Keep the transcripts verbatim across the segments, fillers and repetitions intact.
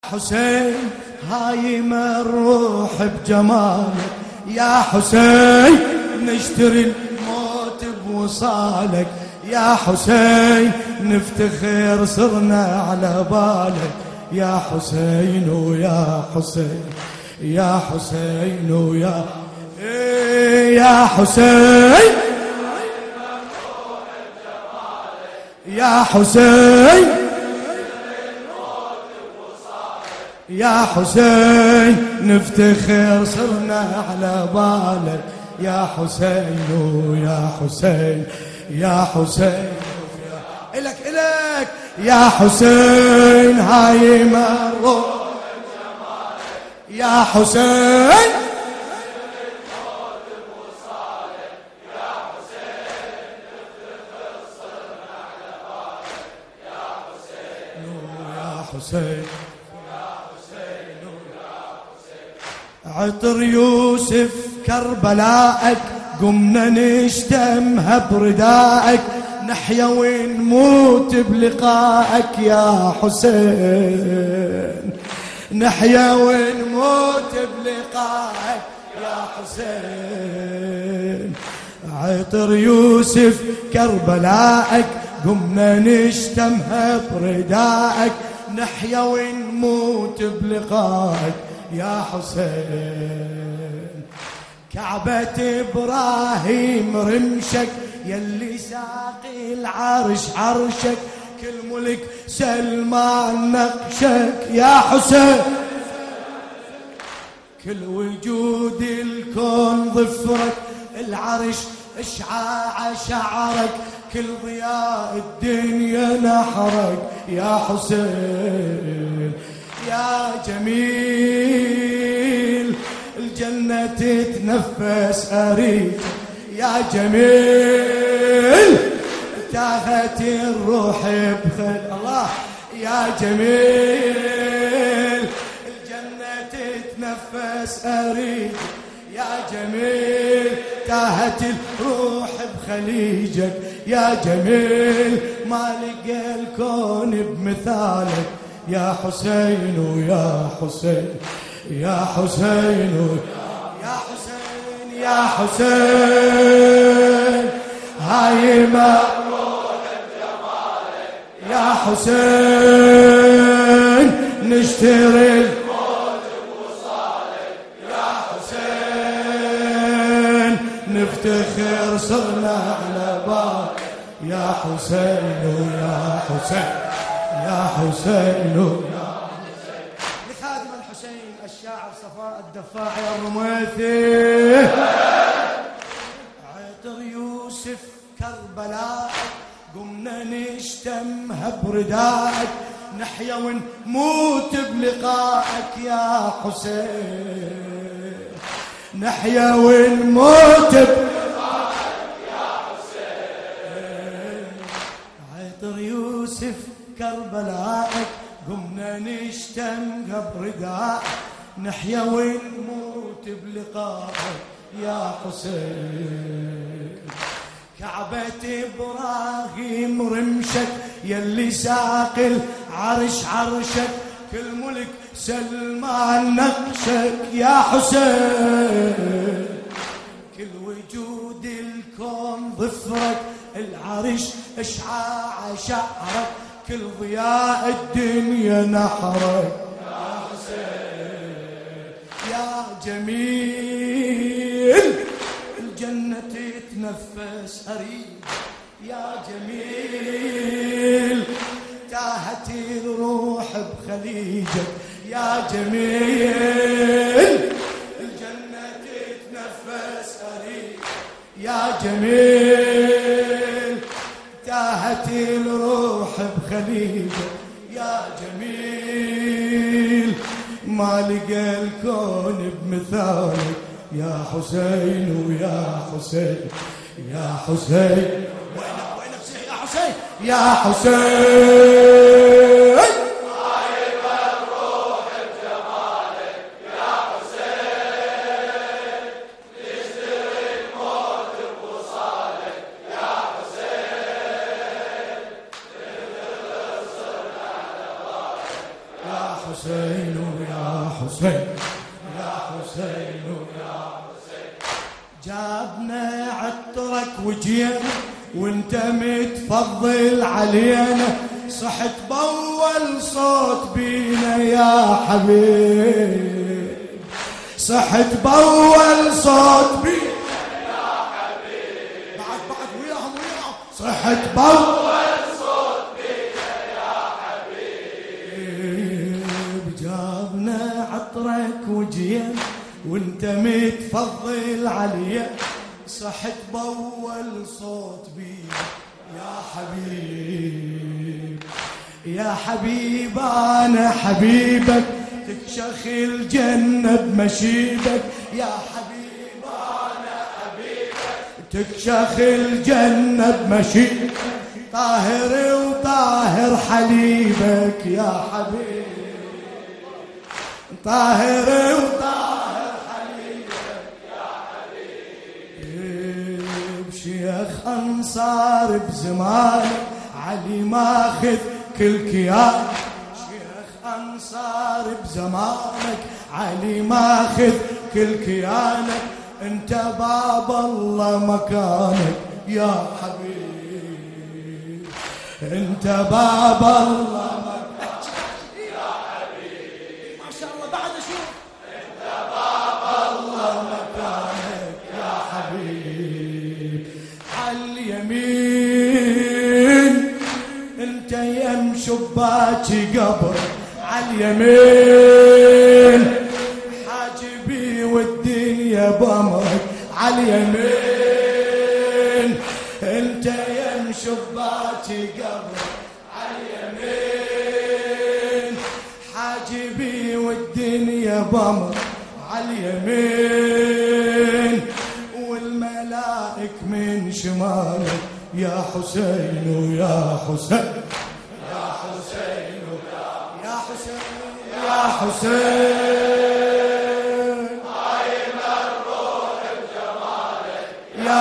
حسين هايم الروح بجمالك يا حسين، نشتري الموت بوصالك يا حسين، نفتخر صرنا على بالك يا حسين ويا حسين يا حسين ويا إيه يا حسين يا حسين يا حسين، نفتخر صرنا على بالك يا حسين ويا حسين يا حسين إلك إلك يا حسين هايم الروح يا حسين، حسين عطر يوسف كربلائك، قمنا نشتمها بردائك، نحيا ونموت بلقائك يا حسين، نحيا ونموت بلقائك يا حسين. عطر يوسف كربلائك، قمنا نشتمها بردائك، نحيا ونموت بلقائك يا حسين. كعبة إبراهيم رمشك، يلي ساقي العرش عرشك، كل ملك سلمان نقشك يا حسين، كل وجود الكون ظفرك، العرش اشعاع شعرك، كل ضياء الدنيا نحرك يا حسين. يا جميل الجنة تتنفس أريد يا جميل، تاهت الروح بخل الله يا جميل، الجنة تتنفس أريد يا جميل، تاهت الروح بخليجك يا جميل، ما لقى الكون بمثالك يا حسين ويا حسين يا حسين يا حسين يا حسين هايم الروح بجمالك يا حسين، نشتري الموت بوصالك يا حسين، نفتخر صرنا على بالك يا حسين ويا حسين يا حسين يا حسين. لخادم الحسين الشاعر صفاء الدفاعي الرميثي، عطر يوسف كربلائك، قمنا نشتمها بردائك، نحيا ونموت بلقائك يا حسين، نحيا ونموت بلقائك يا حسين. عطر يوسف كربلائك، قمنا نشتمها بردائك، نحيا ونموت بلقائك يا حسين. كعبة إبراهيم رمشك، يلي ساقي العرش عرشك، كل ملك سلمان نقشك يا حسين، كل وجود الكون ظفرك، العرش اشعاع شعرك، كل ضياء الدنيا نحرك يا حسين. يا جميل الجنة تتنفس أريد يا جميل، تاهت الروح بخليجك يا جميل، الجنة تتنفس أريد يا جميل، تاهت الروح بخليجك يا جميل، ما لقى الكون بمثالك يا حسين ويا حسين يا حسين. وينك وينك سيح يا حسين يا حسين، هايم الروح بجمالك يا حسين، نشتري الموت بوصالك يا حسين، يا حسين حسين يا حسين يا حسين يا حسين. جابنا عطرك وجينا وانت متفضل علينا، صحت بأول صوت بينا يا حبيب، صحت بأول صوت بينا يا حبيب. بعد بعد وياهم وياهم صحت بأول صوت بينا يا حبيب. جابنا عطرك وجينا وانت متفضل علينا، صحت بأول صوت بينا يا حبيب. يا حبيب أنا حبيبك تكشخ الجنة بمشيبك، يا حبيب أنا حبيبك تكشخ الجنة بمشيبك، طاهر وطاهر حليبك يا حبيب، طاهر وطاهر حليبك يا حبيب. شيخ أنصار بزمانك علي ماخذ كل كيان، شيخ أنصار بزمانك علي ماخذ كل كيانك، انت باب الله مكانك يا حبيب، انت باب الله مكانك يا حبيب. ما شاء الله بعد شوف انت باب الله مكانك يا حبيب. عاليمين انت يم شباكي قبر، عاليمين حاجبي والدنيا بامرك، عاليمين انت يم شباكي قبر، عاليمين حاجبي والدنيا بامرك، عاليمين والملائك من شمالك يا حسين يا حسين يا حسين يا حسين يا حسين. قايم الروح بجمالك يا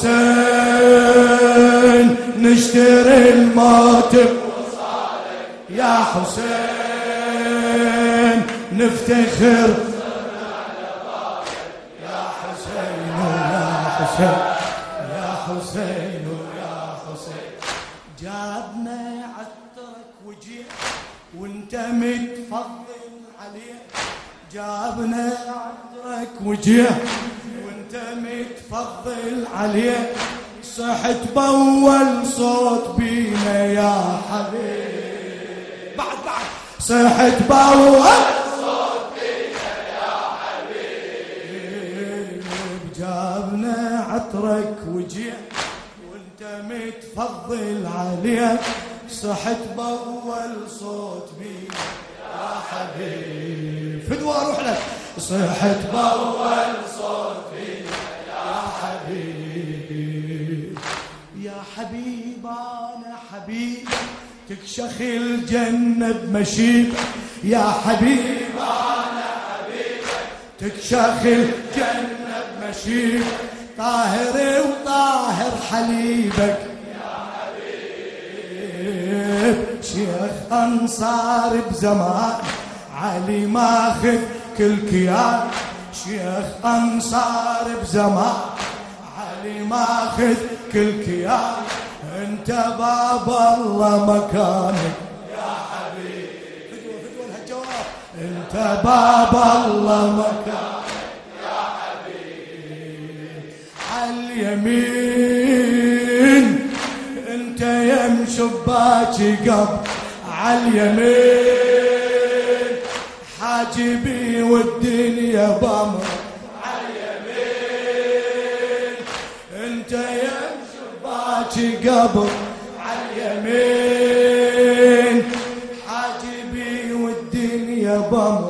حسين، نشتري الموت بوصالك يا حسين، نفتخر على بابك يا حسين يا حسين يا حسين يا حسين. جابنا عطرك وجينا وانت متفضل عليه، جابنا عطرك وجينا وانت متفضل عليه، صحت بأول صوت بينا يا حبيب. بعد بعد صحت بأول صوت بينا يا حبيب. جابنا عطرك وجينا وانت متفضل عليه، صحت بأول صوت بينا يا حبيب. فدوى اروح لك صحت بأول صوت بينا يا حبيب. يا حبيب انا حبيب تكشخ الجنة بمشيبك، يا حبيب انا حبيبك تكشخ الجنة بمشيبك، طاهر وطاهر حليبك يا حبيب. شيخ أنصار بزمان علي ماخذ كل كيان، شيخ أنصار بزمان علي ماخذ كل كيان، انت باب الله مكانك يا حبيب. فدوى فدوى الهالجواب انت باب الله مكانك يا حبيب. عاليمين انت يم شباكي قبر، عاليمين حاجبي والدنيا بامر، عاليمين انت يم شباكي قبر، عاليمين حاجبي والدنيا بامر،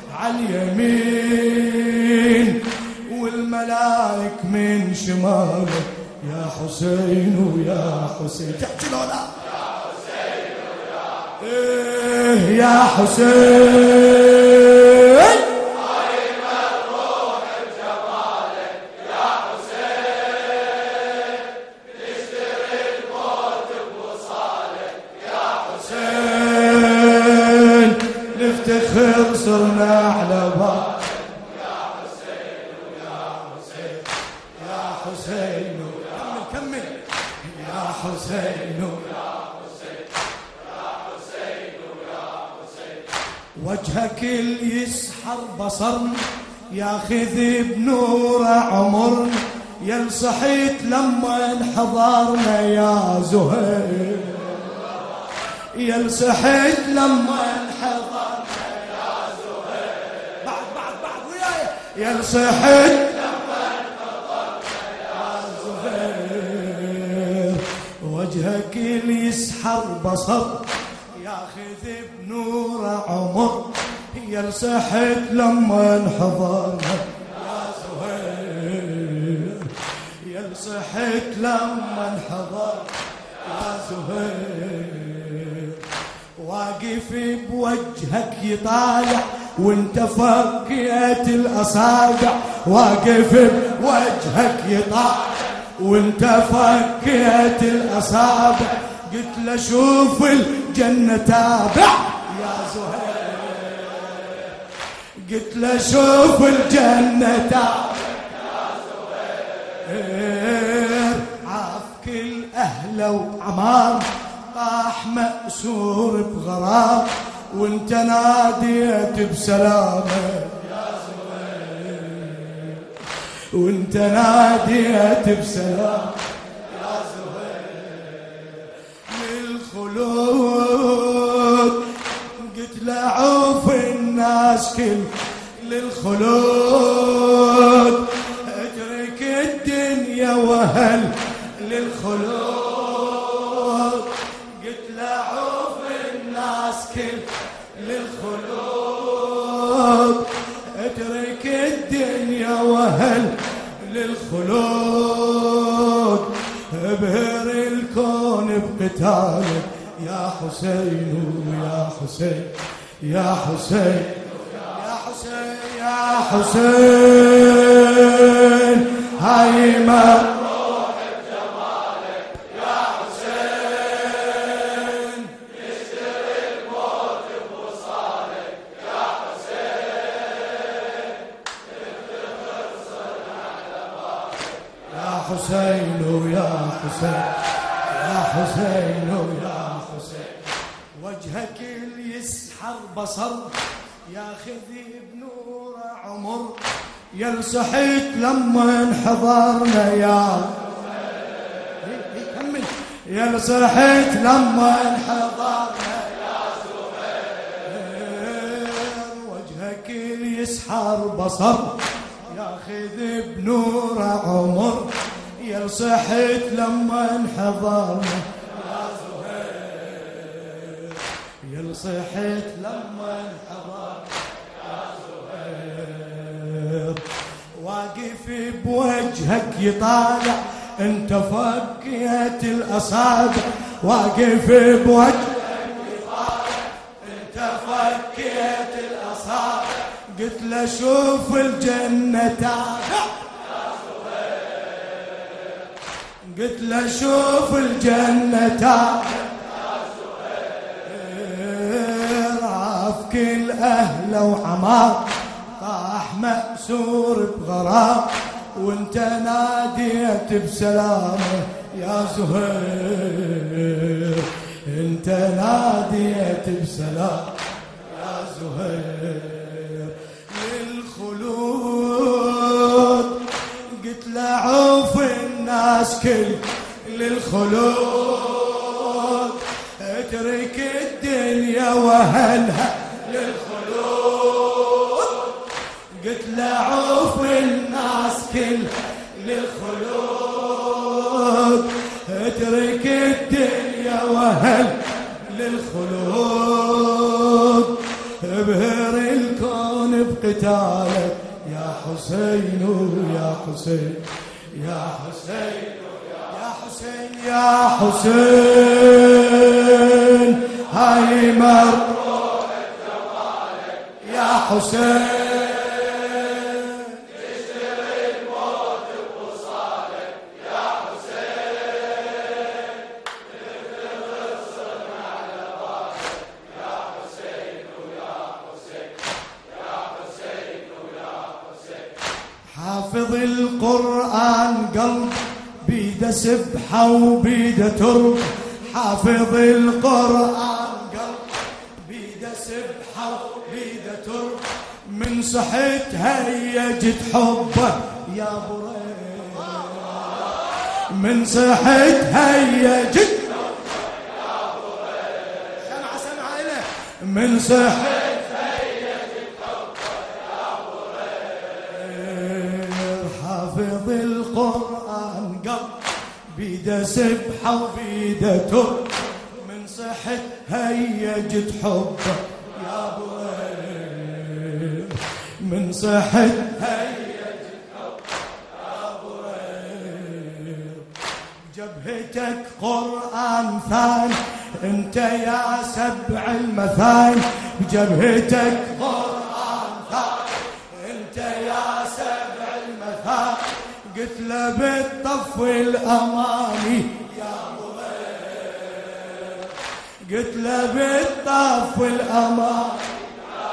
عاليمين والملائك من شمالك يا حسين ويا حسين. تحكي له لا يا حسين ويا حسين يا حسين. قايم الروح بجمالك يا حسين، نشتري الموت بوصالك يا حسين، نفتخر صرنا على بعض يا حسين يا حسين يا حسين كمل كمل يا حسين يا حسين يا حسين يا حسين وجهك اللي يسحر بصرنا ياخذ بنور عمرنا يا صحيت لما انحضرنا يا زهير يا صحيت لما انحضرنا يا زهير بعد بعد بعد وياي يا صحيت لما انحضرنا يا زهير وجهك اللي يسحر بصر ياخذ بنور عمر يا صحيت لما انحضرنا يا زهير يا صحيت لما انحضرنا يا زهير واقف بوجهك يطالع وانت فكيت الاصابع واقف بوجهك يطالع وانت فكيت الاصابع قلت له شوف الجنة تابع يا زهير قلت له شوف الجنة تابع يا زهير عافك الأهل وعمار طاح مأسور بغرام وانت ناديت بسلامة يا زهير وانت ناديت بسلامة يا زهير للخلود قلت لعوف الناس كل للخلود اترك الدنيا وهل للخلود قلت لعوف الناس كل للخلود اترك الدنيا وهل للخلود ابهر الكون بقتالك يا حسين يا حسين يا حسين يا حسين يا حسين هاي ما روح بجمالك يا حسين يشتري الموت بوصالك يا حسين افتخر صرنا على بابك يا حسين يا حسين يا حسين يا حسين وجهك اللي يسحر بصر ياخذ بنور عمر يا صحيت لما انحضرنا يا كمل يا صحيت لما انحضرنا يا زهير وجهك اللي يسحر بصر ياخذ بنور عمر يا صحيت لما انحضرنا يا زهير يا صحيت لما انحضرنا يا زهير واقف بوجهك يطالع انت فكيت الاصابع واقف بوجهك يطالع انت فكيت الاصابع قلت له شوف الجنة تابع قلت له شوف الجنة تابع عافك الأهل وعمار طاح مأسور بغرام وانت ناديت بسلامة يا زهير انت ناديت بسلامة يا زهير للخلود قلت لعوف الناس كل للخلود اترك الدنيا وهلها للخلود قلت لعوف الناس كل للخلود اترك الدنيا وهل للخلود ابهر الكون بقتالك يا حسين يا حسين يا حسين يا حسين يا حسين هاي مروح جمالك يا حسين تشتري الموت بوصالك يا حسين تفتخر صرنا على بابك يا حسين يا حسين حافظ القرآن قلب بيده سبحة وبيده ترب، حافظ القرآن قلب بيده سبحة وبيده ترب، من صحت هيجت حبه يا بريد، من صحت هيجت يا بريد، سمع سمع إله، من صحت هيجت حبه يا بريد، حافظ القرآن قلب بيده سبحة وبيده ترب، من صحت هيجت حبه يا بريد، من صحت هيجت حبه يا بريد، جبهتك قرآن ثاني انت يا سبع المثاني، بجبهتك قرآن ثاني انت يا سبع المثاني، قلت له بالطف الأماني يا بريد، قلت له بالطف الأماني يا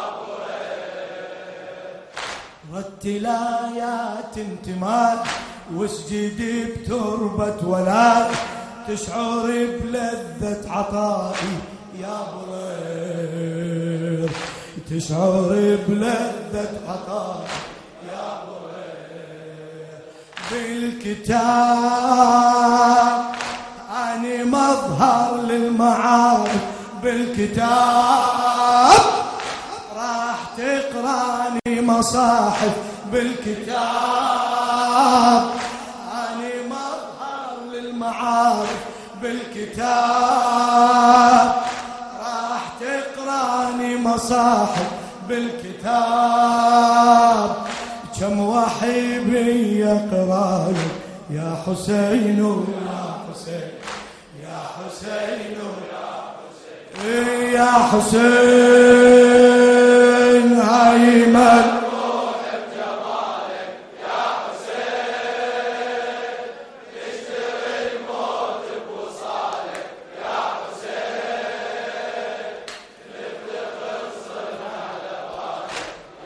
بريد، رتل آيات انتماء واسجدي بتربة ولاد، تشعر بلذة عطائي يا بريد، تشعر بلذة عطائي يا بريد، بالكتاب أني مظهر للمعارف، بالكتاب راح تقراني مصاحف، بالكتاب أني مظهر للمعارف، بالكتاب راح تقراني مصاحف، بالكتاب كم وحي بي يقراني يا حسين يا حسين يا حسين يا حسين، هاي مروح بجمالك يا حسين، تشتري الموت بوصالك يا حسين، نفتخر صرنا على بالك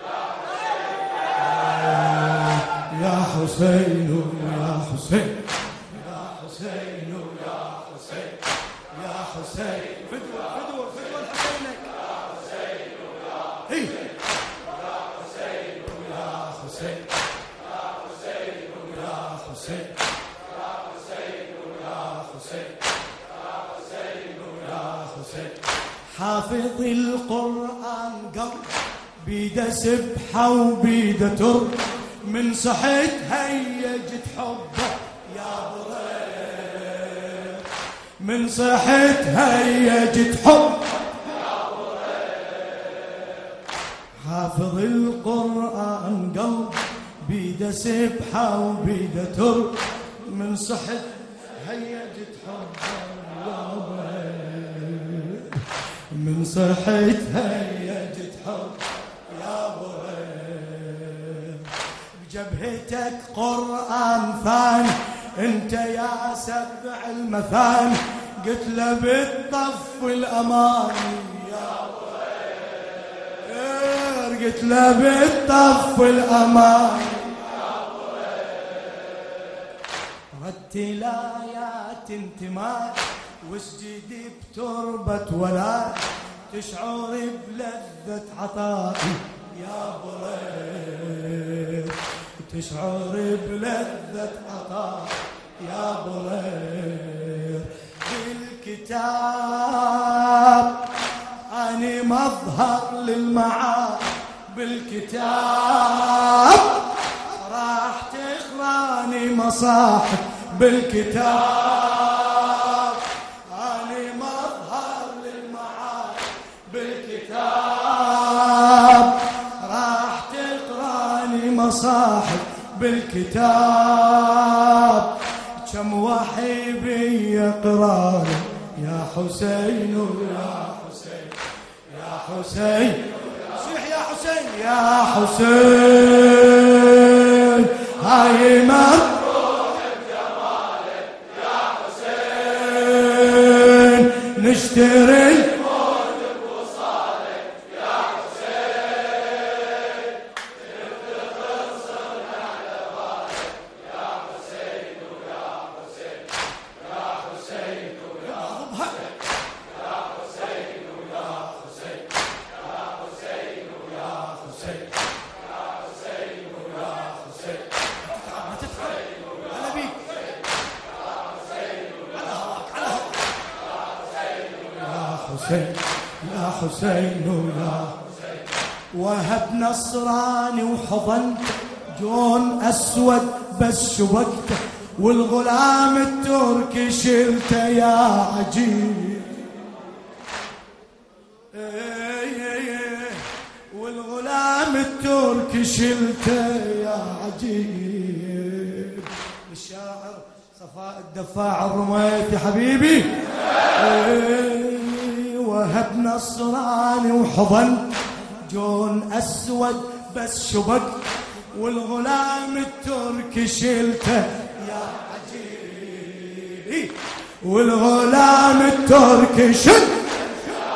يا حسين يا حسين يا حسين يا حسين يا حسين، فدوة فدوة فدوة لحسينك يا حسين يا حسين يا حسين يا حسين يا حسين يا حسين يا حسين يا حسين يا حسين يا حسين، حافظ القرآن قلب بيده سبحة وبيده ترب، من صحت هيجت حبه يا بريد، من صحت هيجت حبه يا بريد، حافظ القرآن قلب بيده سبحة وبيده ترب، من صحت هيجت حبه يا بريد، من صحت هيجت حبه يا بريد، بجبهتك قرآن ثاني انت يا سبع المثاني، قلت له بالطف الأماني يا بريد، قلت له بالطف الأماني يا بريد، رتل آيات انتماء واسجدي بتربة ولاد، تشعر بلذة عطائي يا بريد، تشعر بلذة عطائي يا بريد، بالكتاب أني مظهر للمعارف، بالكتاب راح تقراني مصاحف، بالكتاب أني مظهر للمعارف، بالكتاب راح تقراني مصاحف، بالكتاب كم وحي بي يقراني يا حسين يا حسين يا حسين، صيح يا حسين يا حسين، هاي مروح بجمالك يا حسين، نشتري الموت بوصالك يا حسين، نفتخر صرنا على حسين يا حسين يا حسين. ما تتعب هلا بيك يا حسين على هواك على هواك يا حسين يا حسين يا حسين. وهب نصراني وحضنت جون أسود بس شبكته والغلام التركي شلته يا عجيب. والغلام التركي شلته يا عجيب. الشاعر صفاء الدفاع الرميت يا حبيبي. وهب نصراني وحضنت جون أسود بس شبكت والغلام التركي شلته يا عجيب. والغلام التركي شلته يا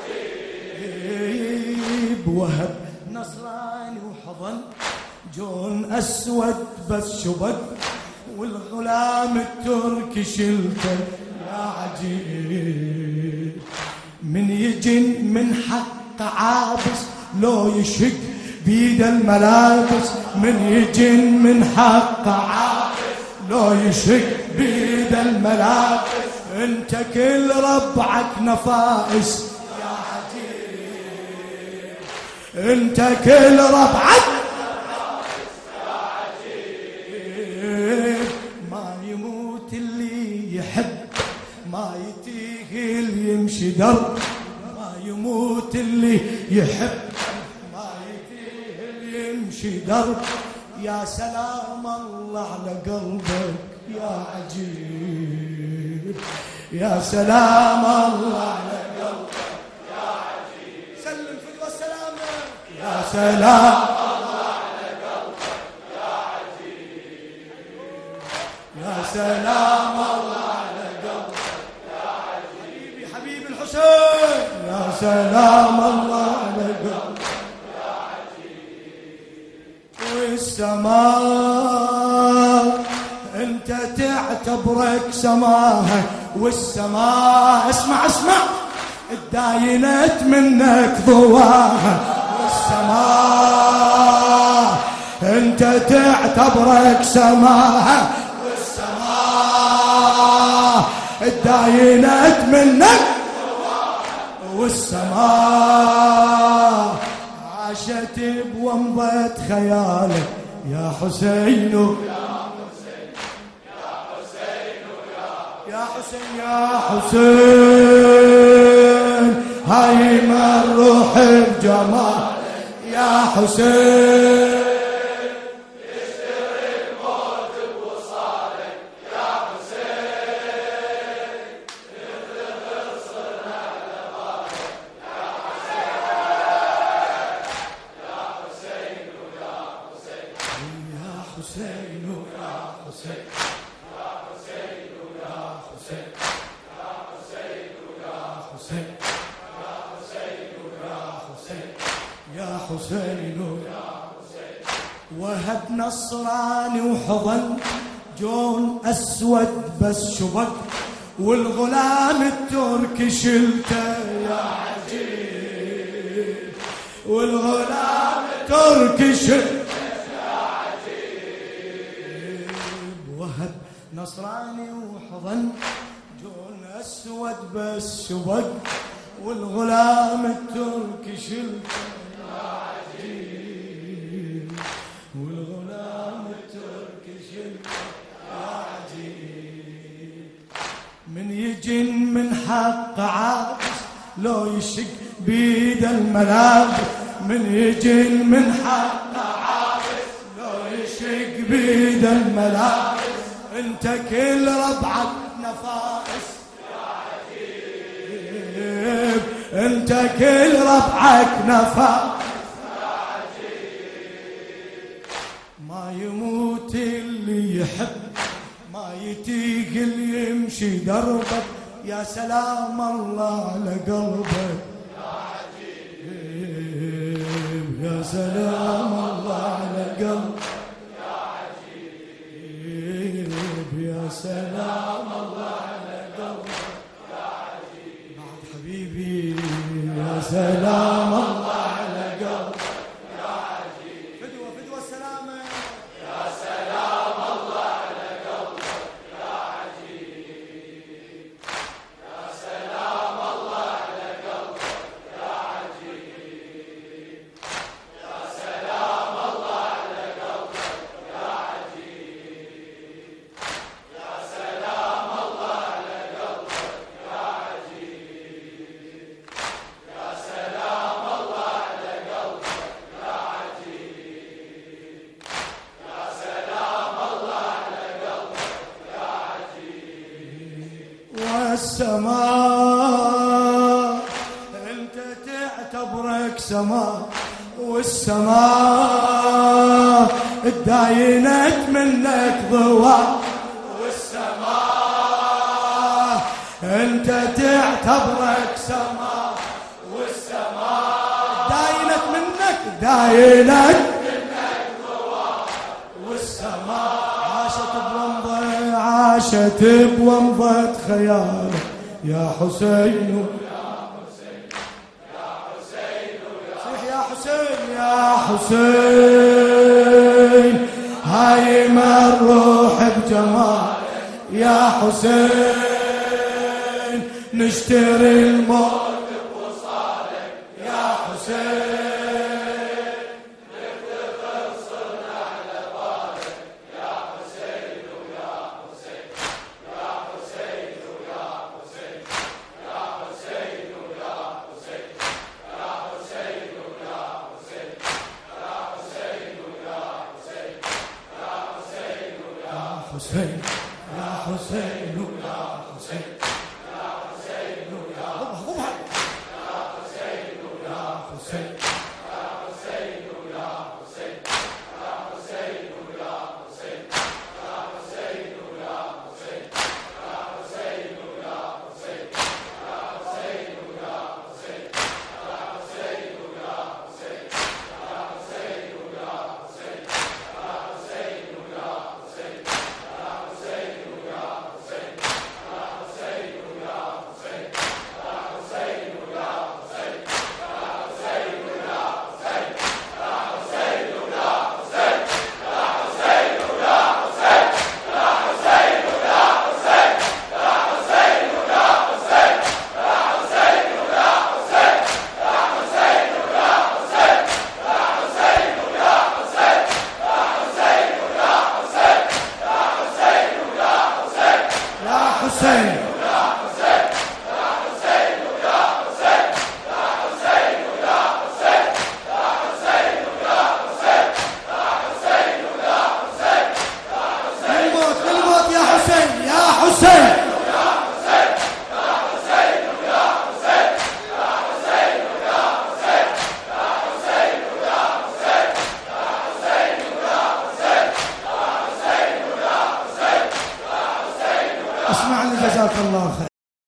عجيب. وهب نصراني وحضن جون أسود بس شبك والغلام التركي شلته يا عجيب. من يجن من حق عابس لو يشق بيد الملابس. من يجن من حق عابس لو يشق بيد الملابس. انت كل ربعك نفائس يا عجيب. انت كل ربعك نفائس يا عجيب. ما يموت اللي يحب ما يتيه اللي يمشي درب. ما يموت اللي يحب يمشي درب. يا سلام الله على قلبك يا عجيب. يا سلام الله على قلبك يا عجيب. سلم فدوى السلام يا سلام الله على قلبك يا عجيب. يا سلام الله على قلبك يا عجيب. حبيبي الحسين يا سلام الله على قلبك. والسماء انت تعتبرك سماها والسماء اسمع اسمع اتداينت منك ضواها. والسماء انت تعتبرك سماها والسماء اتداينت منك ضواها. والسماء عاشت بومضة خيالك يا حسين يا حسين يا حسين. هاي ما الروح بجمال يا حسين. يشتري الموت بوصالك يا حسين. يفتخر صرنا على بالك يا حسين يا حسين يا حسين يا حسين يا حسين يا حسين. وهب نصراني وحضن جون أسود بس شبك والغلام التركي شلته يا عجيب. والغلام التركي شلته يا عجيب. وهب نصراني وحضن جون أسود بس شبك والغلام التركي شلته يا عجيب. والغلام التركي شلته يا عجيب. من يجن من حق عابس لو يشق بيد الملابس. من يجن من حق عابس لو يشق بيد الملابس. انت كل ربعك نفائس يا عجيب. انت كل ربعك نفائس يا عجيب. ما يموت اللي يحب ما يتيق اللي يمشي دربك. يا سلام الله على قلبك يا عجيب. يا سلام الله على قلبك يا عجيب. يا سلام الله على قلبك يا عجيب. بعد حبيبي يا سلام الله على قلبك يا عجيب. السماء انت تعتبرك سماء، والسماء اتداينت منك ضوء، والسماء انت تعتبرك سماء، والسماء داينت منك داينت منك ضوء، والسماء عاشت بومضة عاشت بومضة خيالك يا حسين يا حسين يا حسين، هاي ما الروح بجمال يا حسين، نشتري الموت بوصالك يا حسين، نفتخر صرنا على بالك يا حسين ويا حسين، يا حسين ويا حسين، يا حسين ويا حسين، يا حسين ويا حسين، يا حسين ويا حسين، يا حسين ويا حسين، يا حسين ويا حسين.